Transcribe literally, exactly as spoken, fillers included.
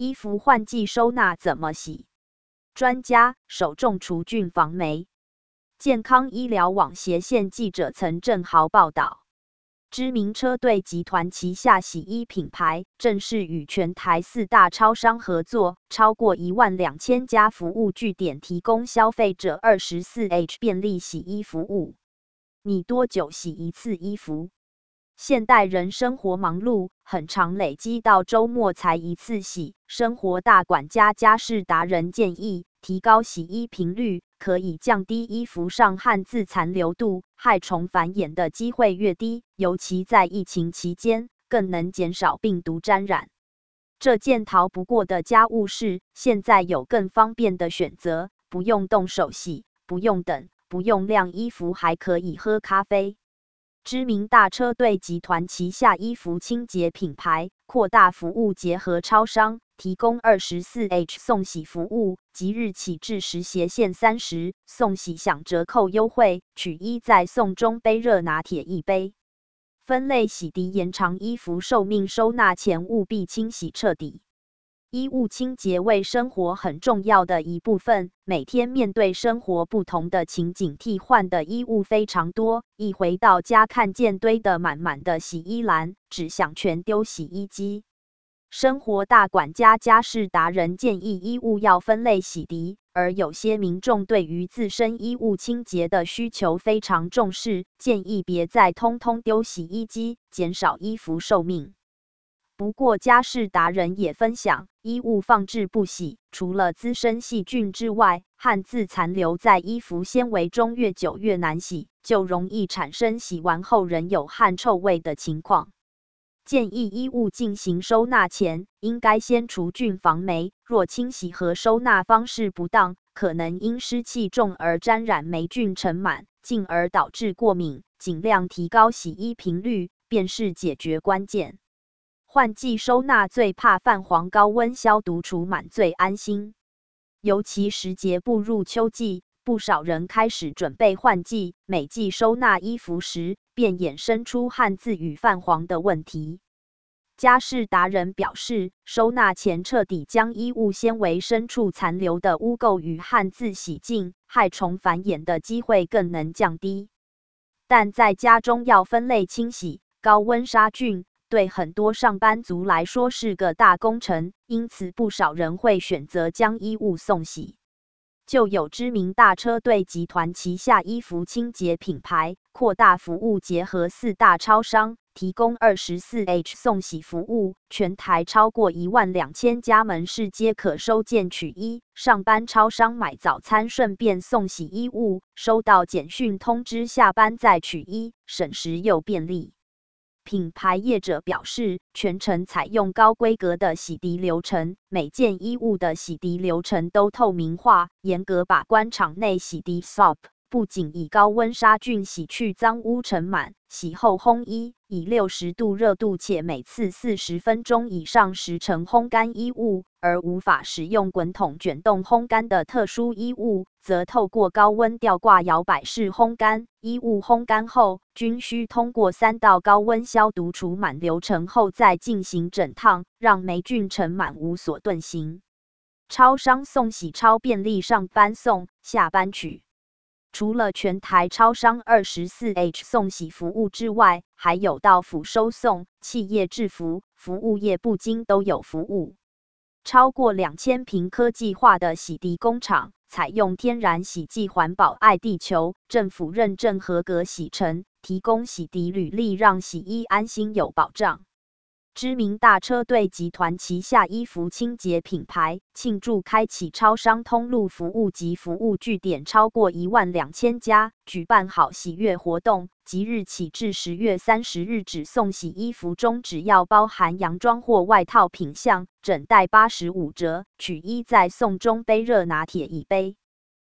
衣服换季收纳怎么洗？专家首重除菌防霉。健康医疗网斜线记者曾正豪报道，知名车队集团旗下洗衣品牌正式与全台四大超商合作，超过一万两千家服务据点提供消费者二十四小时便利洗衣服务。你多久洗一次衣服？现代人生活忙碌，很常累积到周末才一次洗。生活大管家家事达人建议，提高洗衣频率，可以降低衣服上汗渍残留度，害虫繁衍的机会越低，尤其在疫情期间，更能减少病毒沾染。这件逃不过的家务事，现在有更方便的选择，不用动手洗，不用等，不用晾衣服，还可以喝咖啡。知名大车队集团旗下衣服清洁品牌扩大服务结合超商，提供二十四小时送洗服务，即日起至时斜线三十，送洗享折扣优惠，取一再送中杯热拿铁一杯。分类洗涤延长衣服寿命，收纳前务必清洗彻底。衣物清洁为生活很重要的一部分，每天面对生活不同的情景，替换的衣物非常多，一回到家看见堆得满满的洗衣篮，只想全丢洗衣机。生活大管家家事达人建议衣物要分类洗涤，而有些民众对于自身衣物清洁的需求非常重视，建议别再通通丢洗衣机，减少衣服寿命。不过家事达人也分享，衣物放置不洗，除了滋生细菌之外，汗渍残留在衣服纤维中，越久越难洗，就容易产生洗完后仍有汗臭味的情况。建议衣物进行收纳前，应该先除菌防霉，若清洗和收纳方式不当，可能因湿气重而沾染霉菌尘螨，进而导致过敏。尽量提高洗衣频率，便是解决关键。换季收纳最怕泛黄，高温消毒除螨最安心。尤其时节步入秋季，不少人开始准备换季，每季收纳衣服时，便衍生出汗渍与泛黄的问题。家事达人表示，收纳前彻底将衣物纤维深处残留的污垢与汗渍洗净，害虫繁衍的机会更能降低。但在家中要分类清洗，高温杀菌，对很多上班族来说是个大工程，因此不少人会选择将衣物送洗。就有知名大车队集团旗下衣服清洁品牌扩大服务结合四大超商，提供二十四小时送洗服务，全台超过一万两千家门市皆可收件取衣，上班超商买早餐顺便送洗衣物，收到简讯通知下班再取衣，省时又便利。品牌业者表示，全程采用高规格的洗涤流程，每件衣物的洗涤流程都透明化，严格把关场内洗涤 S O P， 不仅以高温杀菌洗去脏污尘螨，洗后烘衣，以六十度热度且每次四十分钟以上时程烘干衣物，而无法使用滚筒卷动烘干的特殊衣物，则透过高温吊挂摇摆式烘干。衣物烘干后，均需通过三道高温消毒除螨流程后再进行整烫，让霉菌尘螨无所遁形。超商送洗超便利，上班送，下班取。除了全台超商二十四小时送洗服务之外，还有到府收送、企业制服、服务业不经都有服务。超过两千平科技化的洗涤工厂，采用天然洗剂环保爱地球，政府认证合格洗尘，提供洗涤履历，让洗衣安心有保障。知名大车队集团旗下衣服清洁品牌庆祝开启超商通路服务及服务据点超过一万两千家，举办好喜悦活动，即日起至十月三十日止，送洗衣服中只要包含洋装或外套品项，整袋八十五折，取一再送中杯热拿铁一杯。